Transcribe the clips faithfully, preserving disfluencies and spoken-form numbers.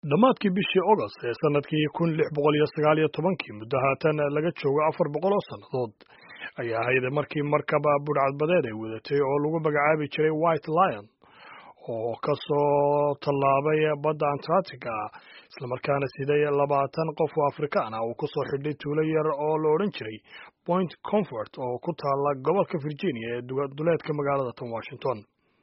dhammaadkii bishii August ee sanadkii kun lix boqol iyo sagaal iyo tobankii muddo haatan laga joogo afar boqol oo sannadood ayaa ahayd markii markaba budhcadbadeed ay wadatay oo lagu magacaabi jiray White Lion oo ka soo tallaabay badda Antarctica islamarkaana siday labaatan qof oo Afrikaan ah oo ku soo xidhay tuulo yar oo la odhan jiray Point Comfort oo ku taala gobolka Virginia ee duleedka magaalada tan Washington.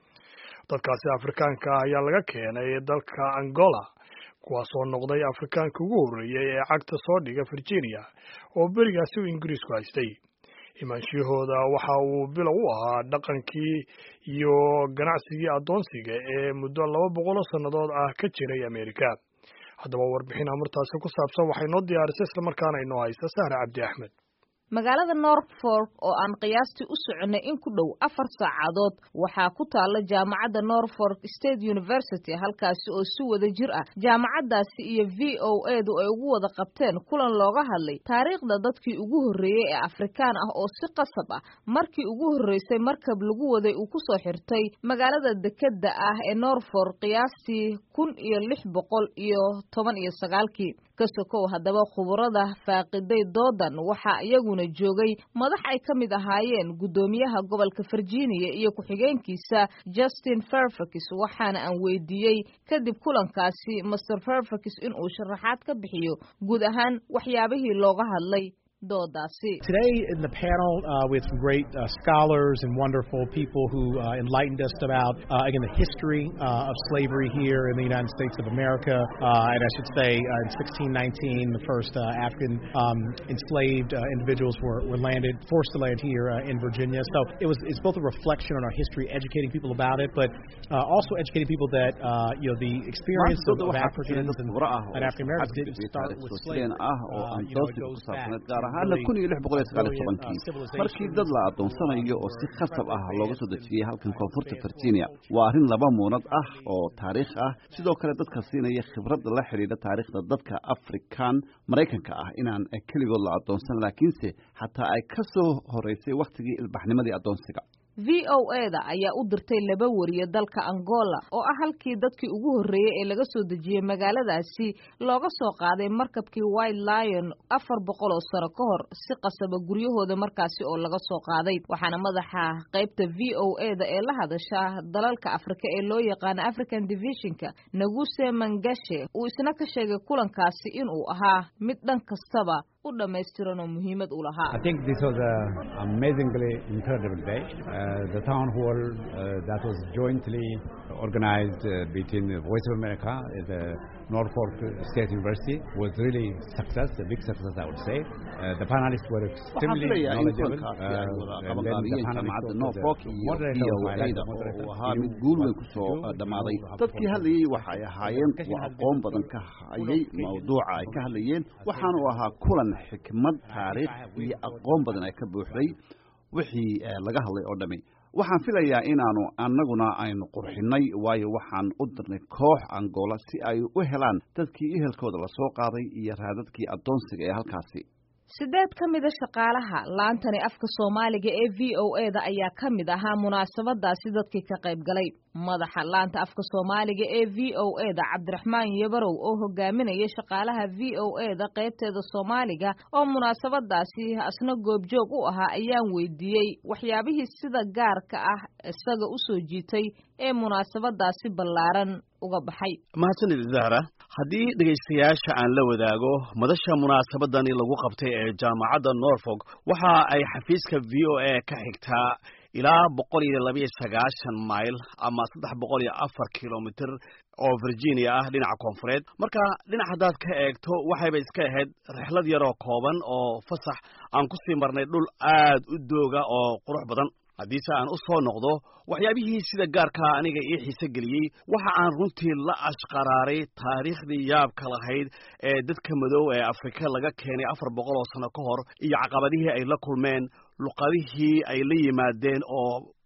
dadkaasi Afrikaanka ah ayaa laga keenay dalka Angola kuwaasoo noqday Afrikaanka ugu horreeyay ee cagta soo dhiga Virginia oo berigaasi uu Ingiriisku haystay. imaanshahooda waxa uu bilow u ahaa dhaqankii iyo ganacsigii addoonsiga ee muddo laba boqol oo sannadood ah ka jiray Ameerika. haddaba warbixin amartaasi ku saabsan waxay noo diyaarisay islamarkaana inoo haysa Sahra Cabdi Axmed. magaalada Norfolk oo aan qiyaastii u soconay in ku dhow afar saacadood waxaa ku taala jaamacadda Norfolk State University halkaasi oo si wada jir ah jaamacaddaasi iyo V O A du ay ugu wada qabteen kulan looga hadlay taariikhda dadkii ugu horreeyay ee Afrikaan ah oo si qasab ah markii ugu horreysay markab lagu waday uu ku soo xirtay magaalada dekedda ah ee Norfolk qiyaastii kun iyo lix boqol iyo toban iyo sagaalkii kasokow haddaba khubarada faaqiday doodan waxa iyaguna joogay madax ay ka mid ahaayeen gudoomiyaha gobolka Virginia iyo ku-xigeenkiisa Justin Fairfax waxaana aan weydiiyey kadib kulankaasi Mister Fairfax in uu sharaxaad ka bixiyo guud ahaan waxyaabihii looga hadlay doodaasi. Today in the panel uh, with some great uh, scholars and wonderful people who uh, enlightened us about uh, again the history uh, of slavery here in the United States of America, uh, and I should say uh, in sixteen nineteen the first uh, African um, enslaved uh, individuals were, were landed forced to land here uh, in Virginia. So it was it's both a reflection on our history, educating people about it, but uh, also educating people that uh, you know the experience of, of Africans and, and African Americans didn't start with slavery. Uh, you know, it goes back. hal kun iyo lix boqol iyo sagaal iyo tobankii markii dad la adoonsanayo oo si khasab ah looga soo dejiyay halkan koonfurta Virginia waa arrin laba muunad ah oo taariikh ah sidoo kale dadka siinaya khibrad la xiriirta taariikhda dadka Afrikaan Mareykanka ah inaan kaligood la adoonsan laakiinse xataa ay ka soo horeysay waqtigii ilbaxnimadii adoonsiga. V O A da ayaa u dirtay laba wariye dalka Angola oo ah halkii dadkii ugu horreeyay ee laga soo dejiyay magaaladaasi looga soo qaaday markabkii White Lion afar boqol oo sano ka hor si qasaba guryahooda markaasi oo laga soo qaaday waxaana madaxa qaybta V O A da ee la hadasha dalalka Afrika ee loo yaqaan African Divisionka Naguse Mangashe uu isna ka sheegay kulankaasi in uu ahaa mid dhan kastaba u dhameystiran oo muhiimad u lahaa. I think this was a amazingly incredible day. Uh, the town hall uh, that was jointly organized uh, between the Voice of America and the Norfolk State University was really success, a big success I would say. Uh, the panelists were extremely knowledgeable. Uh, and then the panelists Norfolk iyo V O A da oo ahaa mid guul weyn ku soo dhamaaday. dadkii hadlayay waxay ahaayeen kuwa aqoon badan ka hayay mawduuca ay ka hadlayeen waxaana uu ahaa kulan xikmad taariikh iyo aqoon badan ay ka buuxday wixii laga hadlay oo dhami waxaan filayaa inaanu annaguna aynu qurxinay waayo waxaan u dirnay koox Angola si ay u helaan dadkii ehelkooda la soo qaaday iyo raadadkii adoonsiga ee halkaasi. sideed ka mid ah shaqaalaha laantani afka Soomaaliga ee V O A da ayaa ka mid ahaa munaasabadaasi dadkii ka qayb galay. madaxa laanta afka Soomaaliga ee V O A da Cabdiraxmaan Yabarow oo hogaaminaya shaqaalaha V O A da qaybteeda Soomaaliga oo munaasabadaasi asna goobjoog u ahaa ayaan weydiiyey waxyaabihii sida gaarka ah isaga u soo jiitay ee munaasabadaasi ballaaran uga baxay. mahadsanid Zahra haddii dhageystayaasha aan la wadaago madasha munaasabadani lagu qabtay ee jaamacadda Norfolk waxa ay xafiiska V O A ka xigtaa ilaa boqol iyo laba iyo sagaashan mayl ama saddex boqol iyo afar kilomitir oo Virginia ah dhinaca koonfureed marka dhinaca hadaad ka eegto waxayba iska ahayd rixlad yar oo kooban oo fasax aan ku sii marnay dhul aad u dooga oo qurux badan. haddiise aan u soo noqdo waxyaabihii sida gaarka aniga ii xiise geliyey waxa aan runtii la ashqaraaray taariikhdii yaabka lahayd ee dadka madow ee Afrika laga keenay afar boqol oo sano ka hor iyo caqabadihii ay la kulmeen luqadihii ay la yimaadeen oo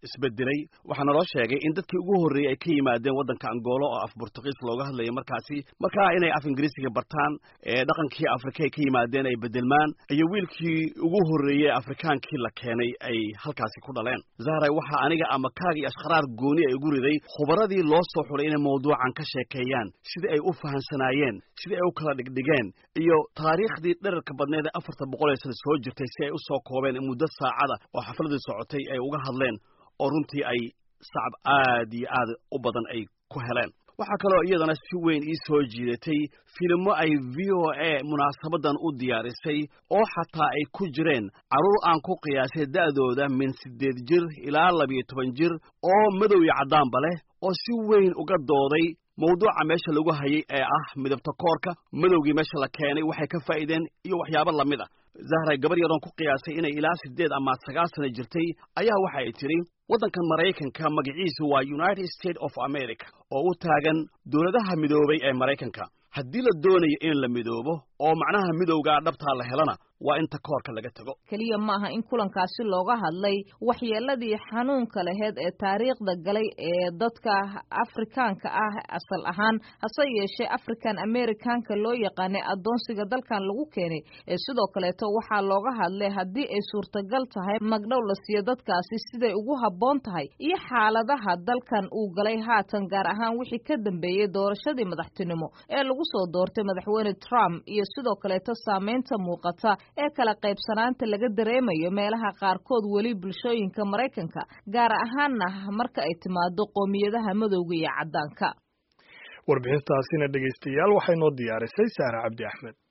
isbedelay waxaana loo sheegay in dadkii ugu horreeyey ay ka yimaadeen waddanka Angola oo af Portugiis looga hadlayay markaasi markaa inay af Ingiriisiga bartaan ee dhaqankii Afrika ay ka yimaadeen ay bedelmaan iyo wiilkii ugu horreeyey Afrikaankii la keenay ay halkaasi ku dhaleen Zahra waxa aniga ama kaag iyo ashqaraar gooni ay ugu riday khubaradii loo soo xulay inay mawduucan ka sheekeeyaan sidii ay u fahansanaayeen sidii ay u kala dhigdhigeen iyo taariikhdii dhererka badneed ee afartan boqol ee sano soo jirtay si ay u soo koobeen muddo saacada oo xafladii socotay ay uga hadleen oo runtii ay sacab aad iyo aad u badan ay ku heleen waxa kale oo iyadana si weyn ii soo jiidatay filmo ay V O A munaasabadan u diyaarisay oo xataa ay ku jireen caruur aan ku qiyaasay da'dooda min sideed jir ilaa laba iyo toban jir oo madow iyo caddaanba leh oo si weyn uga dooday mawduuca meesha lagu hayay ee ah midabta koorka madowgii meesha la keenay waxay ka faa'iideen iyo waxyaabo lamid ah Zahra gabar yaroon ku qiyaasay inay ilaa sideed ama sagaal sano jirtay ayaa waxa ay tiri waddankan Mareykanka magaciisu waa United States of America oo u taagan dawladaha midoobay ee Mareykanka haddii la doonayo in la midoobo oo macnaha midowga dhabta la helana waa inta koorka laga tago kaliya ma aha in kulankaasi looga hadlay waxyeeladii xanuunka lahayd ee taariikhda galay ee dadka Afrikaanka ah asal ahaan hase yeeshee African Americanka loo yaqaanay adoonsiga dalkan lagu keenay ee sidoo kale to waxa looga hadlay haddii ay suurtagal tahay magdhow la siiyo dadkaasi siday ugu habboon tahay iyo xaaladaha dalkan uu galay haatan gaar ahaan wixii ka dambeeyay doorashadii madaxtinimo ee lagu soo doortay madaxweyne Trump iyo sidoo kale to saameynta muuqata ee kala qaybsanaanta laga dareemayo meelaha qaarkood weli bulshooyinka Mareykanka gaar ahaanna marka ay timaado qoomiyadaha madowga iyo caddaanka warbixintaasina dhageystayaal waxay noo diyaarisay Saara Cabdi Axmed